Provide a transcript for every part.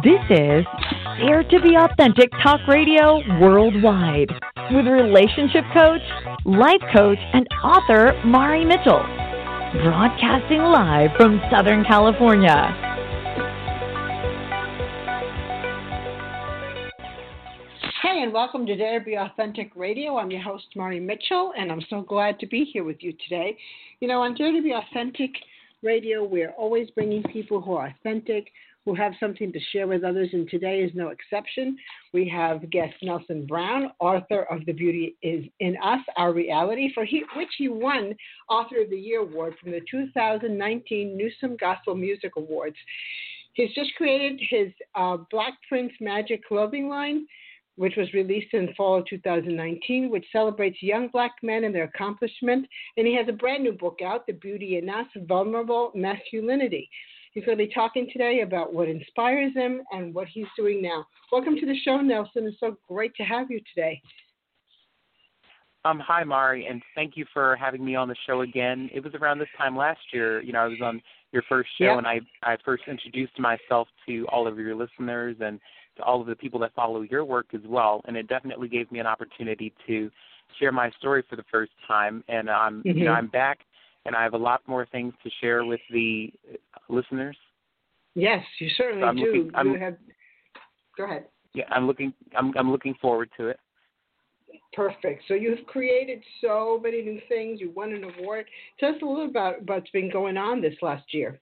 This is Dare to Be Authentic Talk Radio Worldwide with relationship coach, life coach, and author Mari Mitchell. Broadcasting live from Southern California. Hey, and welcome to Dare to Be Authentic Radio. I'm your host, Mari Mitchell, and I'm so glad to be here with you today. You know, on Dare to Be Authentic Radio, we're always bringing people who are authentic, who have something to share with others, and today is no exception. We have guest Nelson Brown, author of The Beauty Is in Us, Our Reality, which he won Author of the Year Award from the 2019 Newsom Gospel Music Awards. He's just created his Black Prince Magic clothing line, which was released in fall of 2019, which celebrates young Black men and their accomplishment. And he has a brand new book out, The Beauty in Us, Vulnerable Masculinity. He's going to be talking today about what inspires him and what he's doing now. Welcome to the show, Nelson. It's so great to have you today. Hi, Mari, and thank you for having me on the show again. It was around this time last year, I was on your first show, and I first introduced myself to all of your listeners and to all of the people that follow your work as well, and it definitely gave me an opportunity to share my story for the first time. And I'm back, and I have a lot more things to share with the listeners. Yes, you certainly do. Go ahead. Yeah, I'm looking forward to it. Perfect. So you've created so many new things. You won an award. Tell us a little about what's been going on this last year.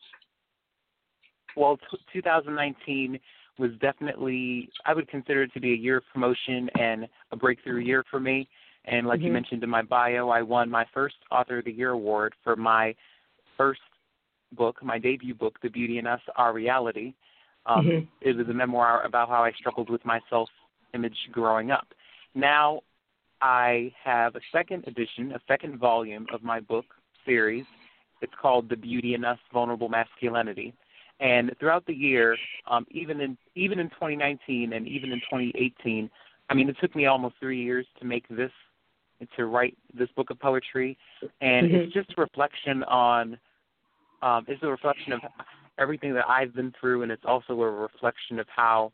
Well, 2019 was definitely, I would consider it to be a year of promotion and a breakthrough year for me. And like you mentioned in my bio, I won my first Author of the Year award for my first book, my debut book, The Beauty in Us, Our Reality. It was a memoir about how I struggled with my self-image growing up. Now I have a second edition, a second volume of my book series. It's called The Beauty in Us, Vulnerable Masculinity. And throughout the year, even in 2019 and even in 2018, it took me almost 3 years to write this book of poetry, and it's just a reflection on, it's a reflection of everything that I've been through, and it's also a reflection of how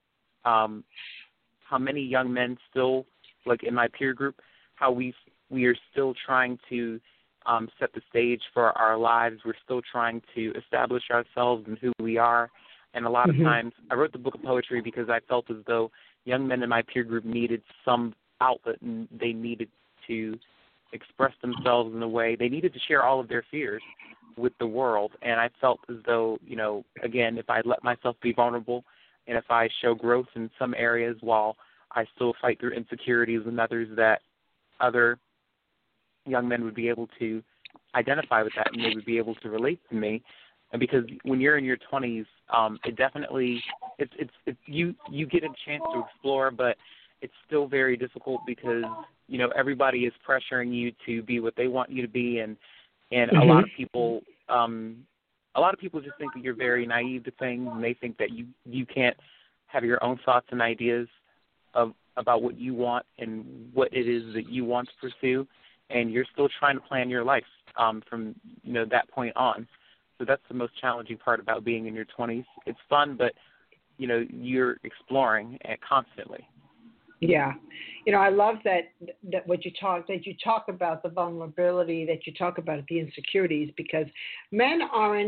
many young men still, like in my peer group, how we are still trying to set the stage for our lives. We're still trying to establish ourselves and who we are. And a lot of times, I wrote the book of poetry because I felt as though young men in my peer group needed some outlet, and they needed to express themselves in a way. They needed to share all of their fears with the world. And I felt as though, again, if I let myself be vulnerable and if I show growth in some areas while I still fight through insecurities and others, that other young men would be able to identify with that and they would be able to relate to me. And because when you're in your 20s, it definitely you get a chance to explore, but it's still very difficult because everybody is pressuring you to be what they want you to be, and a lot of people just think that you're very naive to things, and they think that you can't have your own thoughts and ideas about what you want and what it is that you want to pursue, and you're still trying to plan your life from that point on. So that's the most challenging part about being in your 20s. It's fun, but you're exploring constantly. Yeah, I love that what you talk about the vulnerability, that you talk about the insecurities, because men aren't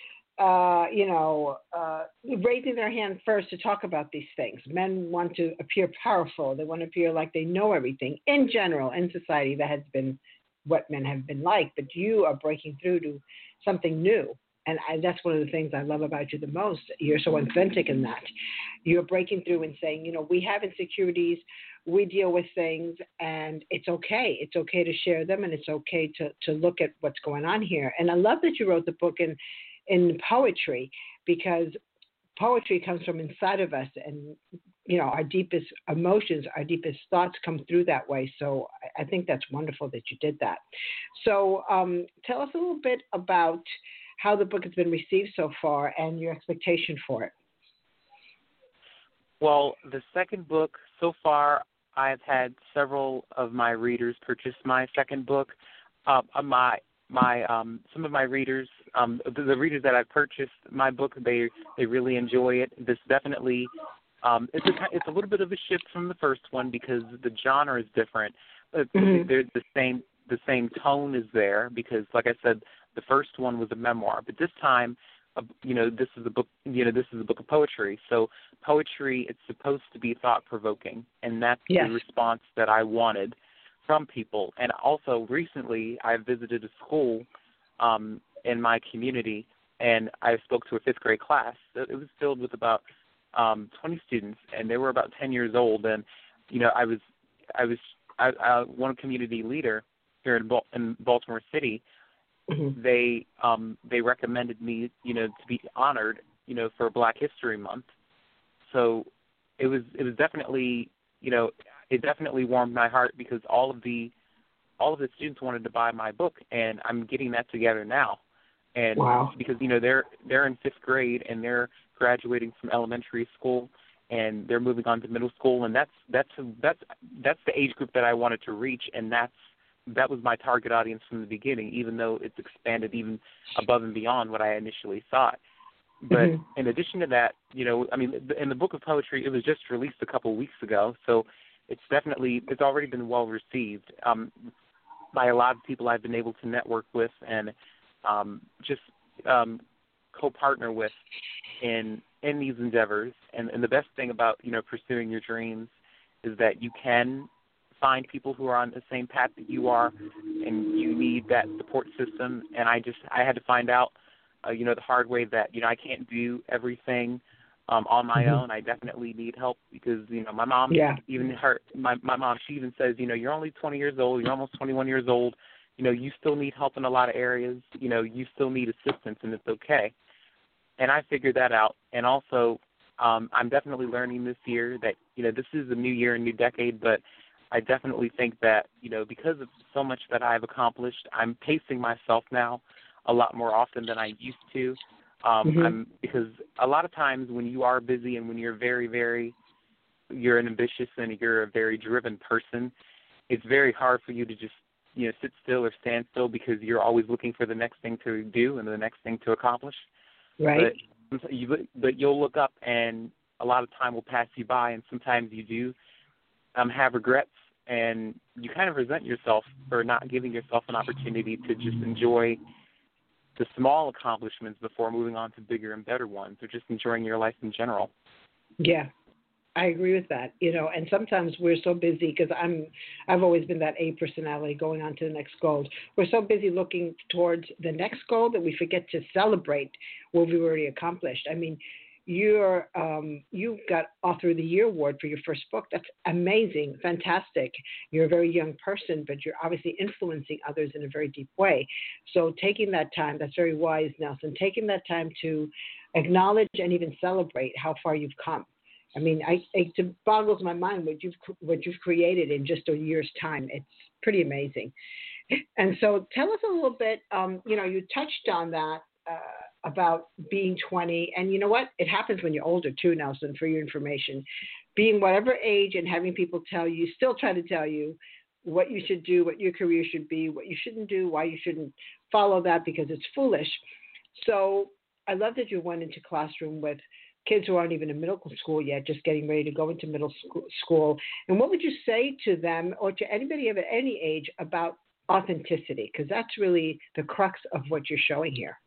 raising their hand first to talk about these things. Men want to appear powerful. They want to appear like they know everything. In general, in society, that has been what men have been like. But you are breaking through to something new. And that's one of the things I love about you the most. You're so authentic in that. You're breaking through and saying, we have insecurities, we deal with things, and it's okay. It's okay to share them, and it's okay to look at what's going on here. And I love that you wrote the book in poetry, because poetry comes from inside of us, and our deepest emotions, our deepest thoughts come through that way. So I think that's wonderful that you did that. So tell us a little bit about how the book has been received so far and your expectation for it. Well, the second book, so far I've had several of my readers purchase my second book. some of my readers, the readers that I've purchased my book, they really enjoy it. This definitely it's a little bit of a shift from the first one because the genre is different. There's the same tone is there because, like I said, the first one was a memoir, but this time, this is a book. This is a book of poetry. So poetry, it's supposed to be thought-provoking, and that's the response that I wanted from people. And also, recently, I visited a school in my community, and I spoke to a fifth grade class. It was filled with about 20 students, and they were about 10 years old. And I was one community leader here in Baltimore City. They recommended me, to be honored, for Black History Month. So it was definitely, it definitely warmed my heart because all of the students wanted to buy my book, and I'm getting that together now. And because they're in fifth grade and they're graduating from elementary school and they're moving on to middle school, and that's the age group that I wanted to reach, and that was my target audience from the beginning, even though it's expanded even above and beyond what I initially thought. But in addition to that, in the book of poetry, it was just released a couple of weeks ago, so it's already been well received by a lot of people I've been able to network with and co-partner with in these endeavors. And the best thing about pursuing your dreams is that you can find people who are on the same path that you are, and you need that support system. And I had to find out, the hard way that, I can't do everything on my own. I definitely need help because, my mom, my mom, she even says, you're only 20 years old, you're almost 21 years old, you still need help in a lot of areas, you still need assistance, and it's okay. And I figured that out. And also, I'm definitely learning this year that, this is a new year, a new decade, but I definitely think that, because of so much that I've accomplished, I'm pacing myself now a lot more often than I used to. Because a lot of times when you are busy and when you're very, very, you're an ambitious and you're a very driven person, it's very hard for you to just, sit still or stand still because you're always looking for the next thing to do and the next thing to accomplish. Right. But you'll look up and a lot of time will pass you by, and sometimes you do have regrets, and you kind of resent yourself for not giving yourself an opportunity to just enjoy the small accomplishments before moving on to bigger and better ones, or just enjoying your life in general. Yeah, I agree with that. And sometimes we're so busy because I've always been that A personality going on to the next goal. We're so busy looking towards the next goal that we forget to celebrate what we've already accomplished. I mean, you've got Author of the Year award for your first book. That's amazing, fantastic. You're a very young person, but you're obviously influencing others in a very deep way. So taking that time, that's very wise, Nelson, taking that time to acknowledge and even celebrate how far you've come. I mean, it boggles my mind what you've created in just a year's time. It's pretty amazing. And so tell us a little bit, you touched on that, about being 20. And you know what? It happens when you're older too, Nelson, for your information. Being whatever age and having people still try to tell you what you should do, what your career should be, what you shouldn't do, why you shouldn't follow that because it's foolish. So I love that you went into classroom with kids who aren't even in middle school yet, just getting ready to go into middle school. And what would you say to them or to anybody of any age about authenticity? Because that's really the crux of what you're showing here.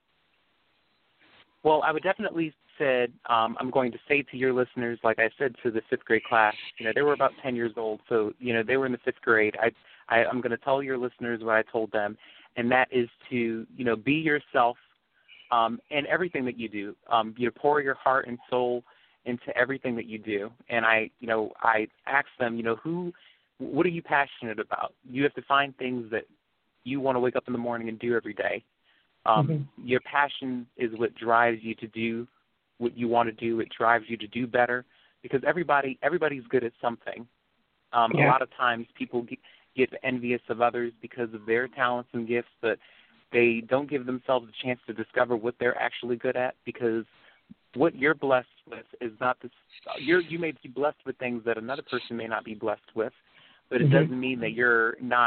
Well, I would definitely say, I'm going to say to your listeners, like I said to the fifth grade class, they were about 10 years old, so, they were in the fifth grade. I'm going to tell your listeners what I told them, and that is to, be yourself in everything that you do. Pour your heart and soul into everything that you do. And I asked them, what are you passionate about? You have to find things that you want to wake up in the morning and do every day. Your passion is what drives you to do what you want to do. It drives you to do better because everybody's good at something. A lot of times people get envious of others because of their talents and gifts, but they don't give themselves a chance to discover what they're actually good at because what you're blessed with is not this. You may be blessed with things that another person may not be blessed with, but it doesn't mean that you're not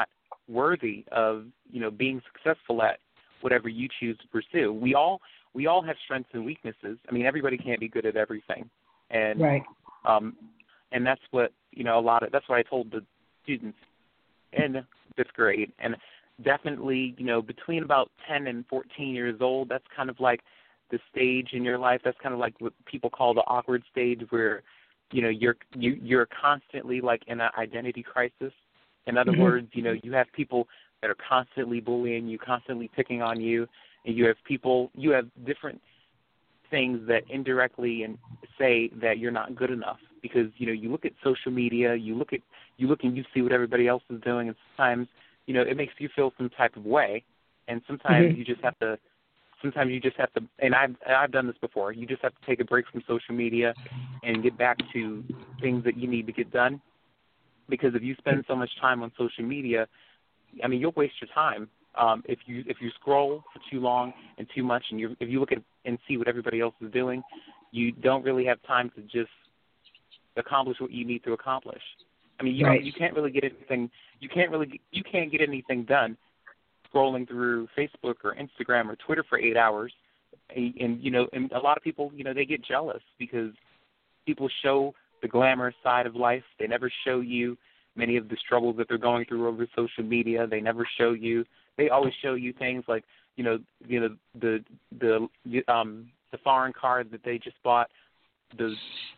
worthy of, being successful at whatever you choose to pursue. We all have strengths and weaknesses. I mean, everybody can't be good at everything. And right. And that's what, that's what I told the students in fifth grade. And definitely, between about 10 and 14 years old, that's kind of like the stage in your life. That's kind of like what people call the awkward stage, where, you're constantly like in an identity crisis. In other words, you have people that are constantly bullying you, constantly picking on you, and you have different things that indirectly and say that you're not good enough, because you look at social media, you look and you see what everybody else is doing, and sometimes it makes you feel some type of way, and sometimes you just have to. Sometimes you just have to, and I've done this before. You just have to take a break from social media and get back to things that you need to get done, because if you spend so much time on social media, I mean, you'll waste your time. If you scroll for too long and too much, and if you look at and see what everybody else is doing, you don't really have time to just accomplish what you need to accomplish. I mean, you can't really get anything. You can't get anything done scrolling through Facebook or Instagram or Twitter for 8 hours. And a lot of people, they get jealous because people show the glamorous side of life. They never show you many of the struggles that they're going through over social media. They never show you. They always show you things like, the foreign car that they just bought, the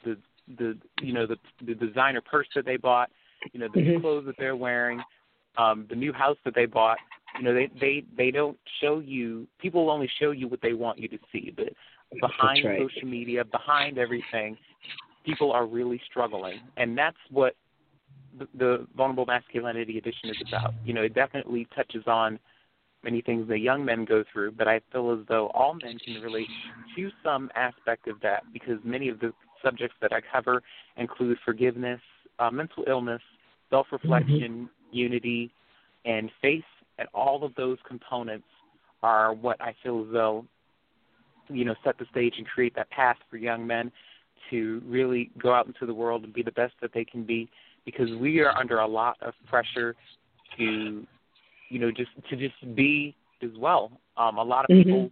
designer purse that they bought, the clothes that they're wearing, the new house that they bought. They don't show you. People only show you what they want you to see, but behind social media, behind everything, people are really struggling, and that's what the Vulnerable Masculinity Edition is about. It definitely touches on many things that young men go through, but I feel as though all men can relate to some aspect of that, because many of the subjects that I cover include forgiveness, mental illness, self-reflection, unity, and faith, and all of those components are what I feel as though, set the stage and create that path for young men to really go out into the world and be the best that they can be, because we are under a lot of pressure to, just be as well. A lot of people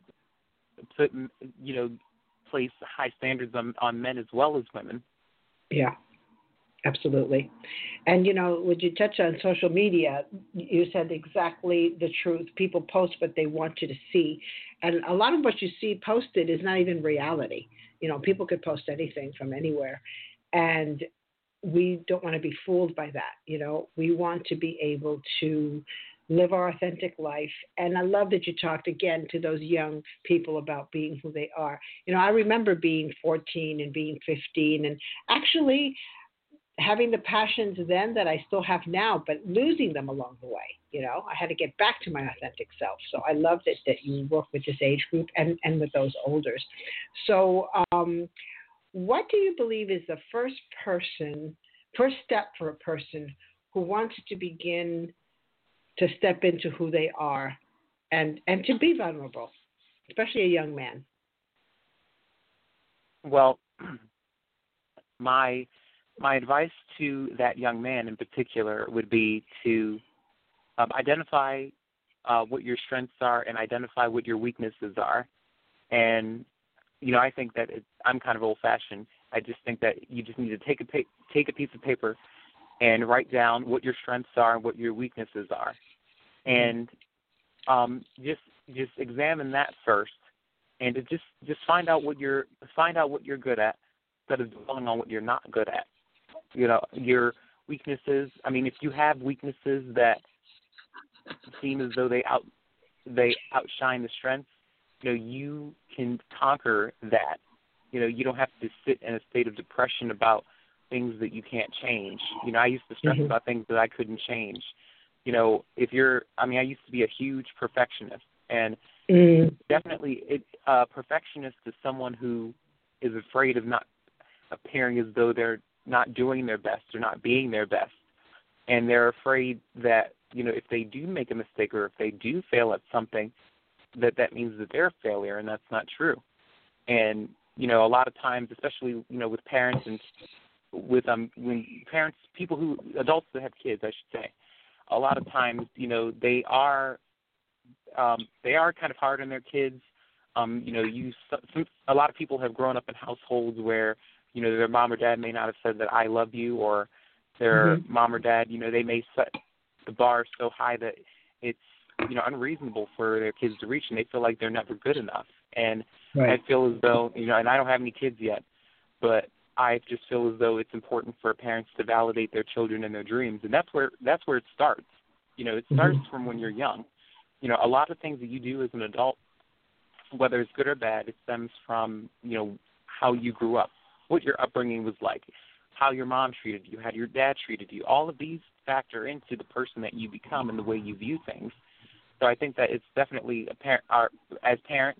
place high standards on men as well as women. Yeah. Absolutely. And, when you touch on social media, you said exactly the truth. People post what they want you to see. And a lot of what you see posted is not even reality. People could post anything from anywhere. And we don't want to be fooled by that. We want to be able to live our authentic life. And I love that you talked again to those young people about being who they are. I remember being 14 and being 15 and actually having the passions then that I still have now, but losing them along the way. I had to get back to my authentic self. So I love that you work with this age group and with those olders. So what do you believe is the first step for a person who wants to begin to step into who they are and to be vulnerable, especially a young man? Well, my advice to that young man in particular would be to identify what your strengths are and identify what your weaknesses are. And, I think that I'm kind of old-fashioned. I just think that you just need to take a piece of paper and write down what your strengths are and what your weaknesses are. And just examine that first, and to just find out what you're good at instead of dwelling on what you're not good at. Your weaknesses. I mean, if you have weaknesses that seem as though they outshine the strengths, you can conquer that. You don't have to sit in a state of depression about things that you can't change. I used to stress about things that I couldn't change. I used to be a huge perfectionist, and definitely perfectionist is someone who is afraid of not appearing as though they're not doing their best or not being their best. And they're afraid that, if they do make a mistake or if they do fail at something, that means that they're a failure, and that's not true. And, a lot of times, especially, with parents and with when parents, adults that have kids, I should say, a lot of times, they are kind of hard on their kids. A lot of people have grown up in households where, their mom or dad may not have said that I love you, or their mom or dad, they may set the bar so high that it's, unreasonable for their kids to reach, and they feel like they're never good enough. And I feel as though, and I don't have any kids yet, but I just feel as though it's important for parents to validate their children and their dreams, and that's where it starts. It starts from when you're young. A lot of things that you do as an adult, whether it's good or bad, it stems from, how you grew up, what your upbringing was like, how your mom treated you, how your dad treated you. All of these factor into the person that you become and the way you view things. So I think that it's definitely parents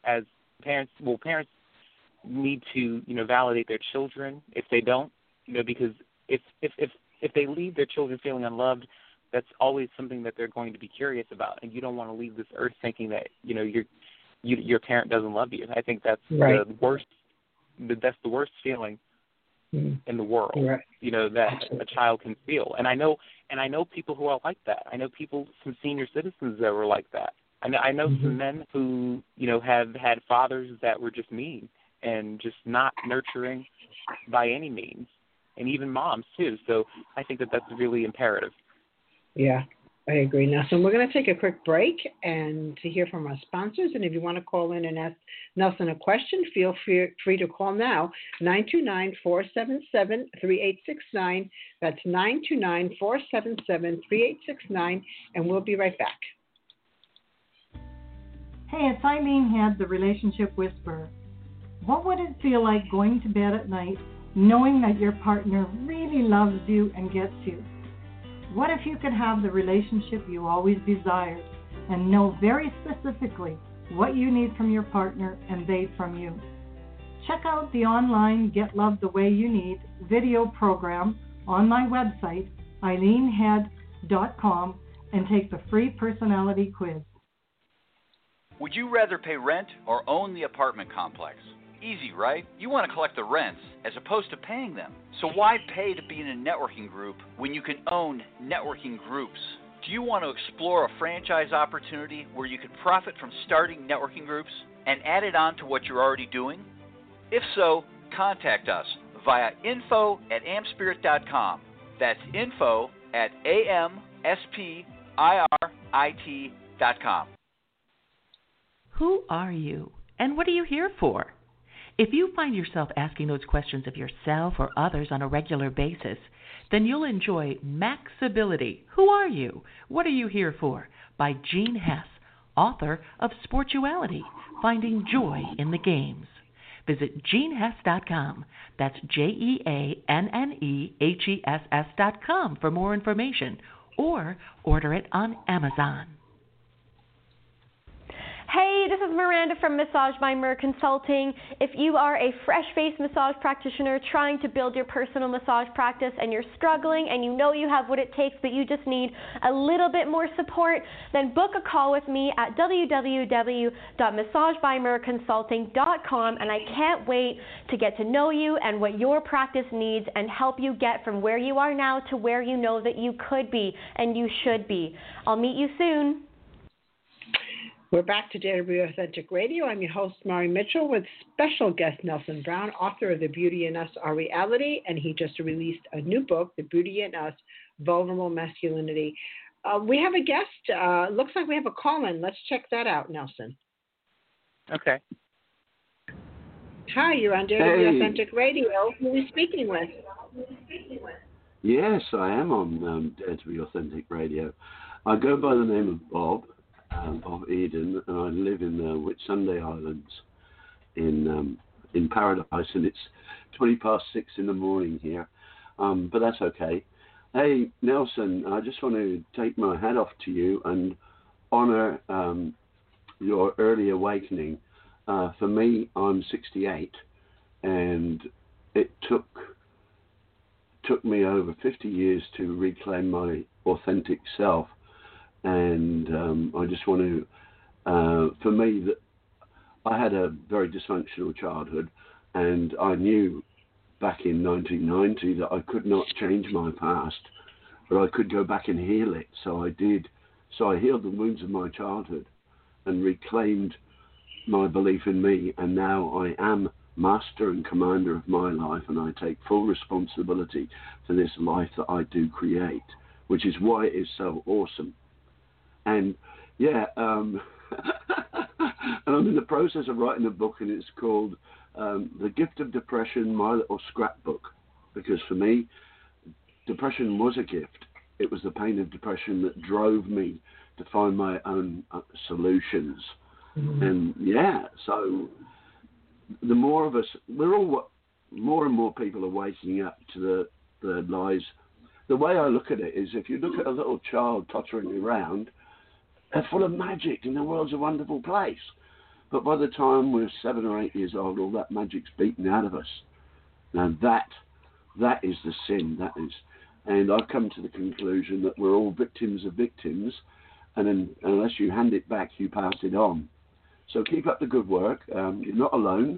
need to, validate their children if they don't, because if they leave their children feeling unloved, that's always something that they're going to be curious about, and you don't want to leave this earth thinking that, your parent doesn't love you. I think that's the worst. That's the worst feeling in the world, that a child can feel. And I know people who are like that. I know some senior citizens that were like that. I know some men who, have had fathers that were just mean and just not nurturing by any means, and even moms too. So I think that that's really imperative. Yeah, I agree, Nelson. We're going to take a quick break and to hear from our sponsors. And if you want to call in and ask Nelson a question, feel free to call now, 929-477-3869. That's 929-477-3869, and we'll be right back. Hey, it's Eileen Head, the Relationship Whisperer. What would it feel like going to bed at night knowing that your partner really loves you and gets you? What if you could have the relationship you always desired and know very specifically what you need from your partner and they from you? Check out the online Get Love the Way You Need video program on my website, eileenhead.com, and take the free personality quiz. Would you rather pay rent or own the apartment complex? Easy, right? You want to collect the rents as opposed to paying them. So why pay to be in a networking group when you can own networking groups? Do you want to explore a franchise opportunity where you can profit from starting networking groups and add it on to what you're already doing? If so, contact us via info@amspirit.com. That's info@amspirit.com. Who are you, and what are you here for? If you find yourself asking those questions of yourself or others on a regular basis, then you'll enjoy Maxability. Who are you? What are you here for? By Gene Hess, author of Sportuality, Finding Joy in the Games. Visit GeneHess.com. That's JeanneHess.com for more information, or order it on Amazon. Hey, this is Miranda from Massage by Mer Consulting. If you are a fresh-faced massage practitioner trying to build your personal massage practice and you're struggling and you know you have what it takes but you just need a little bit more support, then book a call with me at www.massagebymerconsulting.com, and I can't wait to get to know you and what your practice needs and help you get from where you are now to where you know that you could be and you should be. I'll meet you soon. We're back to Dare to Be Authentic Radio. I'm your host, Mari Mitchell, with special guest Nelson Brown, author of The Beauty in Us, Our Reality, and he just released a new book, The Beauty in Us, Vulnerable Masculinity. We have a guest. Looks like we have a call-in. Let's check that out, Nelson. Okay. Hi, you're on Dare to Be Authentic Radio. Who are we speaking with? Yes, I am on Dare to Be Authentic Radio. I go by the name of Bob. Of Eden, and I live in the Whitsunday Islands in Paradise, and it's 6:20 in the morning here, but that's okay. Hey, Nelson, I just want to take my hat off to you and honor your early awakening. For me, I'm 68, and it took me over 50 years to reclaim my authentic self. And I just want to, for me, that I had a very dysfunctional childhood, and I knew back in 1990 that I could not change my past. but I could go back and heal it. So I did. So I healed the wounds of my childhood and reclaimed my belief in me, and now I am master and commander of my life, and I take full responsibility for this life that I do create, which is why it is so awesome. And yeah, and I'm in the process of writing a book, and it's called The Gift of Depression, My Little Scrapbook, because for me, depression was a gift. It was the pain of depression that drove me to find my own solutions. Mm-hmm. And yeah, so the more of us, more and more people are waking up to the lies. The way I look at it is, if you look at a little child tottering around, they're full of magic, and the world's a wonderful place. But by the time we're 7 or 8 years old, all that magic's beaten out of us. Now that is the sin. That is, and I've come to the conclusion that we're all victims of victims, and unless you hand it back, you pass it on. So keep up the good work. You're not alone.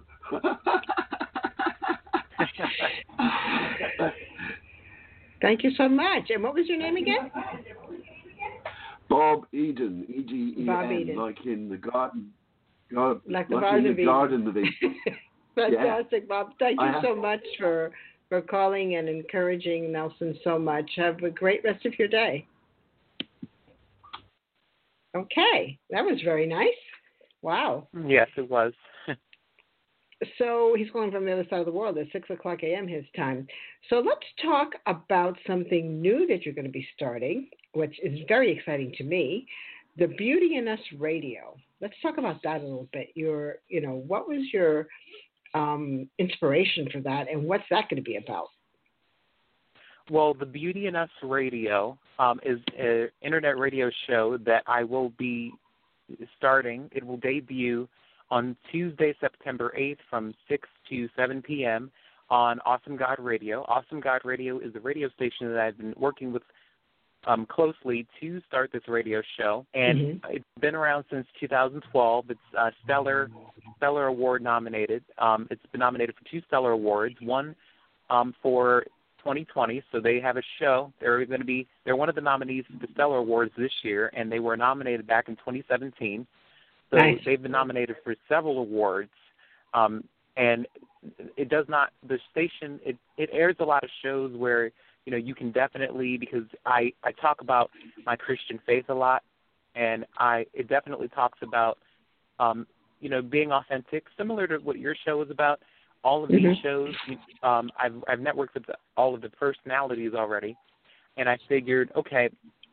Thank you so much. And what was your name again? Bob Eden, E-D-E-N, Bob Eden. like in the garden. Like the Garden of Eden. Fantastic, yeah. Bob. Thank you so much for calling and encouraging Nelson so much. Have a great rest of your day. Okay, that was very nice. Wow. Yes, it was. So he's calling from the other side of the world at 6 o'clock a.m. his time. So let's talk about something new that you're going to be starting, which is very exciting to me, the Beauty in Us Radio. Let's talk about that a little bit. What was your inspiration for that, and what's that going to be about? Well, the Beauty in Us Radio is an internet radio show that I will be starting. It will debut on Tuesday, September 8th from 6 to 7 p.m. on Awesome God Radio. Awesome God Radio is a radio station that I've been working with closely to start this radio show, and it's been around since 2012. It's Stellar Award nominated. It's been nominated for 2 Stellar Awards, one for 2020. So they have a show. They're one of the nominees for the Stellar Awards this year, and they were nominated back in 2017. So nice. They've been nominated for several awards, and the station airs a lot of shows where you can definitely, because I talk about my Christian faith a lot, and it definitely talks about being authentic, similar to what your show is about. All of these shows, I've networked with all of the personalities already, and I figured, okay,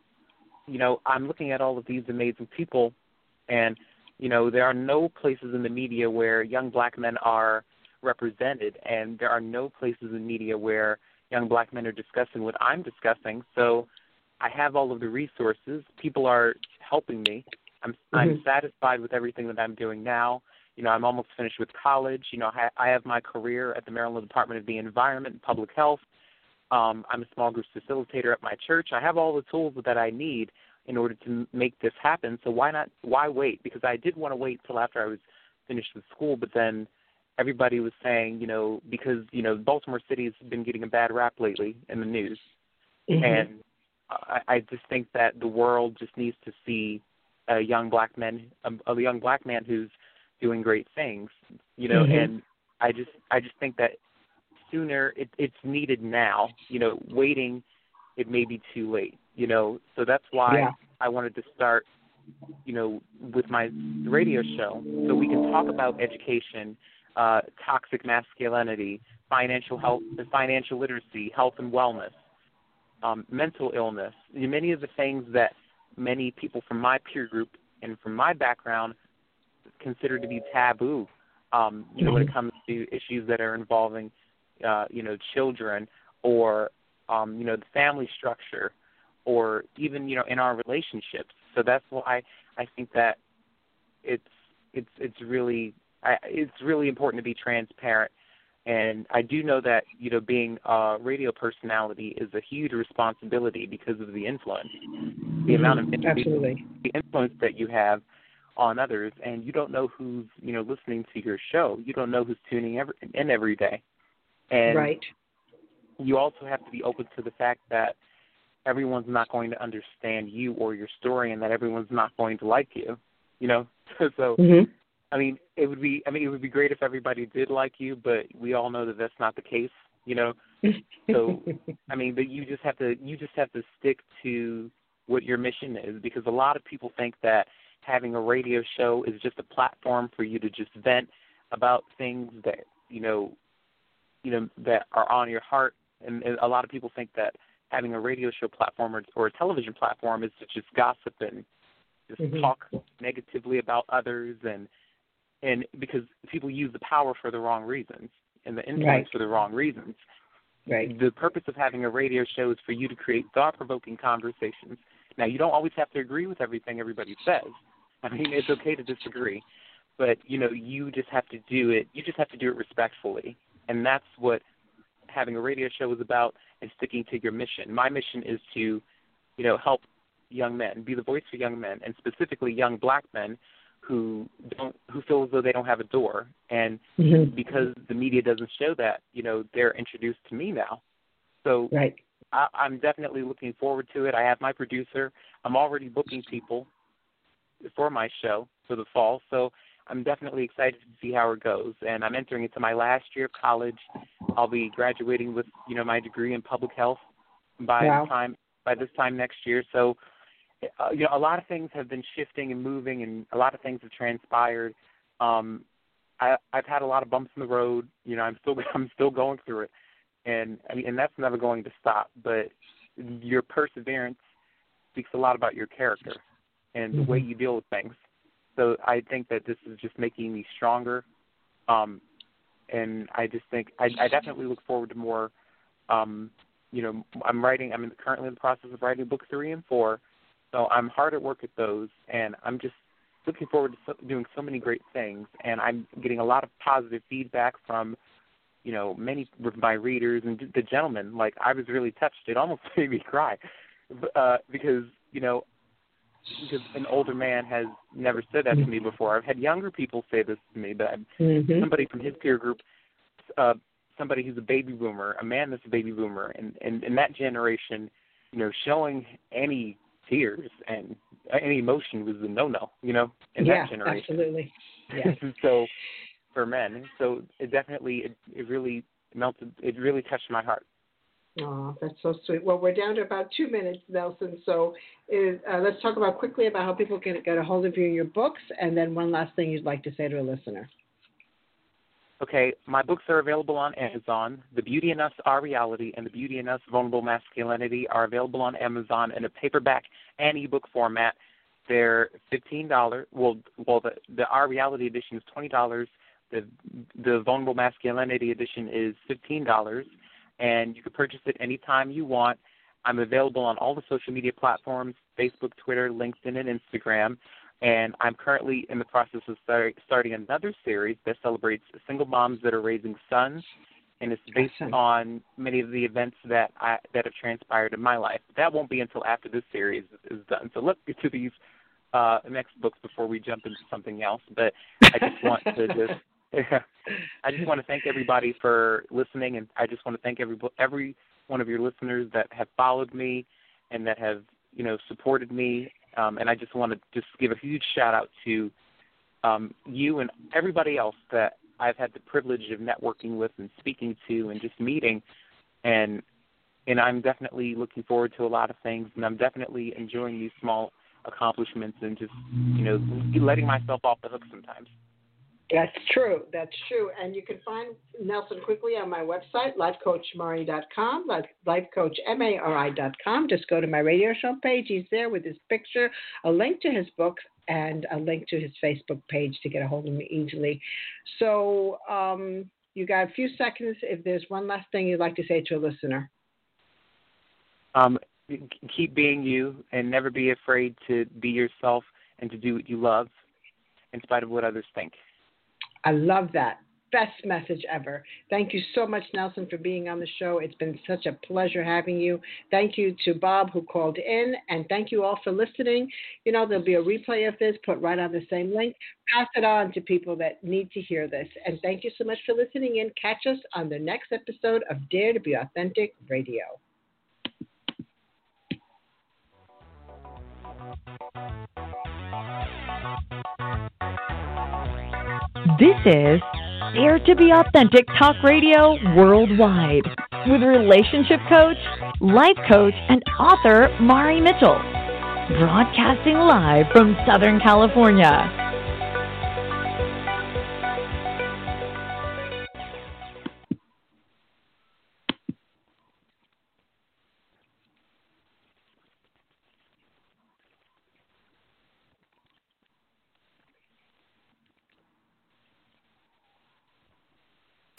I'm looking at all of these amazing people, and there are no places in the media where young black men are represented, and there are no places in media where young black men are discussing what I'm discussing. So I have all of the resources. People are helping me. I'm satisfied with everything that I'm doing now. I'm almost finished with college. I have my career at the Maryland Department of the Environment and Public Health. I'm a small group facilitator at my church. I have all the tools that I need in order to make this happen. So why wait? Because I did want to wait till after I was finished with school, but then everybody was saying, because, Baltimore City has been getting a bad rap lately in the news. And I just think that the world just needs to see a young black man who's doing great things, and I just think that sooner it's needed now. Waiting, it may be too late. So that's why I wanted to start, with my radio show, so we can talk about education, toxic masculinity, financial health, financial literacy, health and wellness, mental illness, many of the things that many people from my peer group and from my background consider to be taboo, when it comes to issues that are involving, children or, the family structure, or even, in our relationships. So that's why I think that it's really important to be transparent. And I do know that, being a radio personality is a huge responsibility because of the influence, the amount of the influence that you have on others, and you don't know who's, listening to your show. You don't know who's tuning in every day. And you also have to be open to the fact that everyone's not going to understand you or your story, and that everyone's not going to like you. You know, so I mean, it would be great if everybody did like you, but we all know that that's not the case. You know, so I mean, but you just have to stick to what your mission is, because a lot of people think that having a radio show is just a platform for you to just vent about things that you know that are on your heart, and a lot of people think that having a radio show platform or a television platform is to just gossip and just talk negatively about others, and because people use the power for the wrong reasons and the influence for the wrong reasons. Right. The purpose of having a radio show is for you to create thought-provoking conversations. Now, you don't always have to agree with everything everybody says. I mean, it's okay to disagree, but you just have to do it. You just have to do it respectfully, and that's what having a radio show is about, and sticking to your mission. My mission is to, help young men, be the voice for young men, and specifically young black men who feel as though they don't have a door, and because the media doesn't show that, they're introduced to me now. So I'm definitely looking forward to it. I have my producer. I'm already booking people for my show for the fall, so I'm definitely excited to see how it goes. And I'm entering into my last year of college. I'll be graduating with, my degree in public health by this time next year. So, a lot of things have been shifting and moving, and a lot of things have transpired. I've had a lot of bumps in the road. I'm still going through it, and that's never going to stop. But your perseverance speaks a lot about your character and the way you deal with things. So I think that this is just making me stronger, and I just think I definitely look forward to more. I'm currently in the process of writing books 3 and 4. So I'm hard at work at those, and I'm just looking forward to doing so many great things. And I'm getting a lot of positive feedback from, many of my readers and the gentlemen. Like, I was really touched. It almost made me cry because an older man has never said that to me before. I've had younger people say this to me, but somebody from his peer group, somebody who's a baby boomer, a man that's a baby boomer, and in that generation, showing any tears and any emotion was a no-no, in that generation. Absolutely. Yeah. So for men, so it really melted. It really touched my heart. Oh, that's so sweet. Well, we're down to about 2 minutes, Nelson. So let's talk quickly about how people can get a hold of you and your books, and then one last thing you'd like to say to a listener. Okay, my books are available on Amazon. The Beauty in Us, Our Reality, and The Beauty in Us, Vulnerable Masculinity are available on Amazon in a paperback and ebook format. They're $15. Well, the Our Reality edition is $20. The Vulnerable Masculinity edition is $15, and you can purchase it anytime you want. I'm available on all the social media platforms: Facebook, Twitter, LinkedIn, and Instagram. And I'm currently in the process of starting another series that celebrates single moms that are raising sons, and it's based on many of the events that have transpired in my life. That won't be until after this series is done. So let's get to these next books before we jump into something else. But I just want to I just want to thank everybody for listening, and I just want to thank every one of your listeners that have followed me and that have supported me. And I just want to give a huge shout-out to you and everybody else that I've had the privilege of networking with and speaking to and just meeting. And I'm definitely looking forward to a lot of things, and I'm definitely enjoying these small accomplishments and just, letting myself off the hook sometimes. That's true. And you can find Nelson quickly on my website, lifecoachmari.com, lifecoachmari.com. Just go to my radio show page. He's there with his picture, a link to his book, and a link to his Facebook page to get a hold of me easily. So you got a few seconds if there's one last thing you'd like to say to a listener. Keep being you and never be afraid to be yourself and to do what you love in spite of what others think. I love that. Best message ever. Thank you so much, Nelson, for being on the show. It's been such a pleasure having you. Thank you to Bob who called in, and thank you all for listening. There'll be a replay of this put right on the same link. Pass it on to people that need to hear this. And thank you so much for listening in. Catch us on the next episode of Dare to Be Authentic Radio. This is Dare to be Authentic Talk Radio Worldwide with relationship coach, life coach, and author Mari Mitchell. Broadcasting live from Southern California.